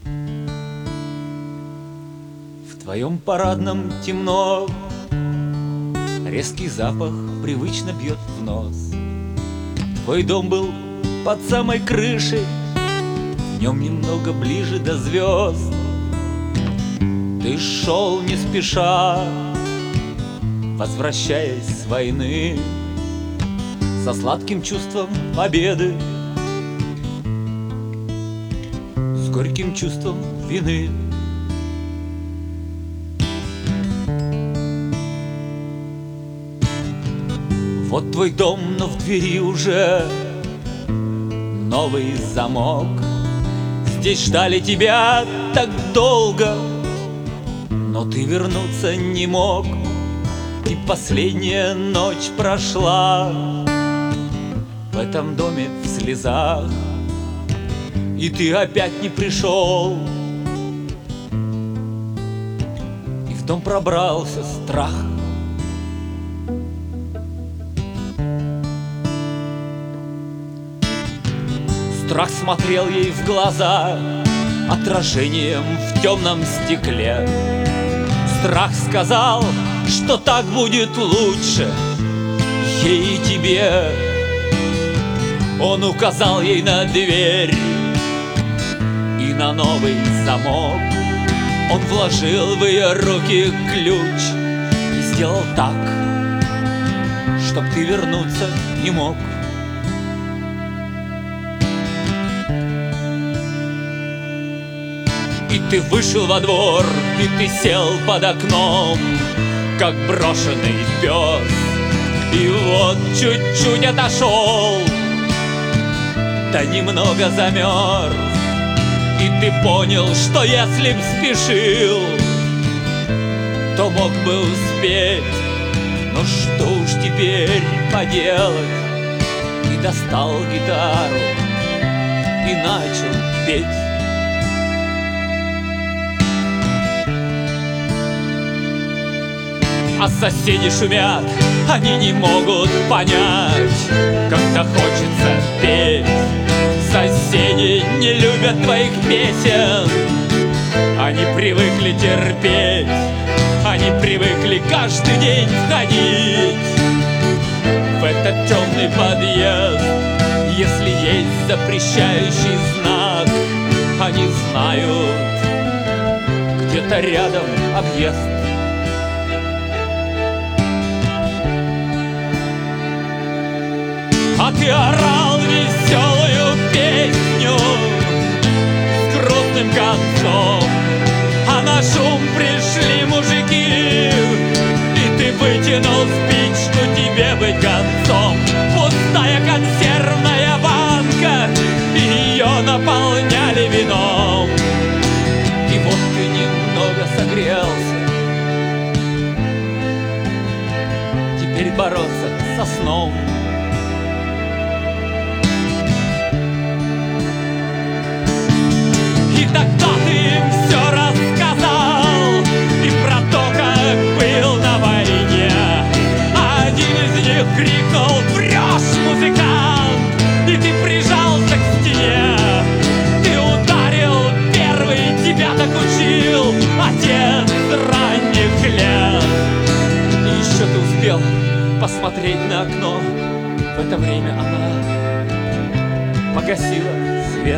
В твоем парадном темно, резкий запах привычно бьет в нос. Твой дом был под самой крышей, в нем немного ближе до звезд. Ты шел не спеша, возвращаясь с войны, со сладким чувством победы, с горьким чувством вины. Вот твой дом, но в двери уже новый замок. Здесь ждали тебя так долго, но ты вернуться не мог. И последняя ночь прошла в этом доме в слезах, и ты опять не пришел. И в дом пробрался страх. Страх смотрел ей в глаза отражением в темном стекле. Страх сказал, что так будет лучше ей и тебе. Он указал ей на дверь и на новый замок. Он вложил в ее руки ключ и сделал так, чтоб ты вернуться не мог. И ты вышел во двор, и ты сел под окном, как брошенный пес. И вот чуть-чуть отошел, да немного замерз. И ты понял, что если б спешил, то мог бы успеть. Но что уж теперь поделать? И достал гитару и начал петь. А соседи шумят, они не могут понять, когда хочется петь. Соседи не любят твоих песен, они привыкли терпеть, они привыкли каждый день входить в этот темный подъезд. Если есть запрещающий знак, они знают, где-то рядом объезд. А ты орал веселую песню с грустным концом, а на шум пришли мужики, и ты вытянул спичку, тебе быть концом. Пустая консервная банка, ее наполняли вином. И вот ты немного согрелся, теперь бороться со сном. Тогда ты им все рассказал и про то, как был на войне. Один из них крикнул: «Врешь, музыкант!» И ты прижался к стене. Ты ударил первый, тебя так учил отец ранних лет. И еще ты успел посмотреть на окно. В это время она погасила свет.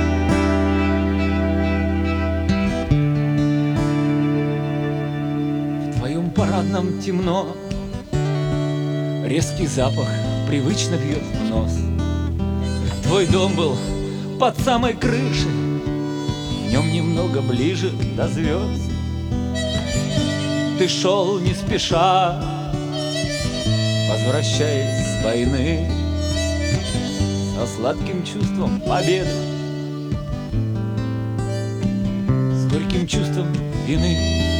В парадном темно, резкий запах привычно бьет в нос. Твой дом был под самой крышей, в нем немного ближе до звезд. Ты шел не спеша, возвращаясь с войны, со сладким чувством победы, с горьким чувством вины.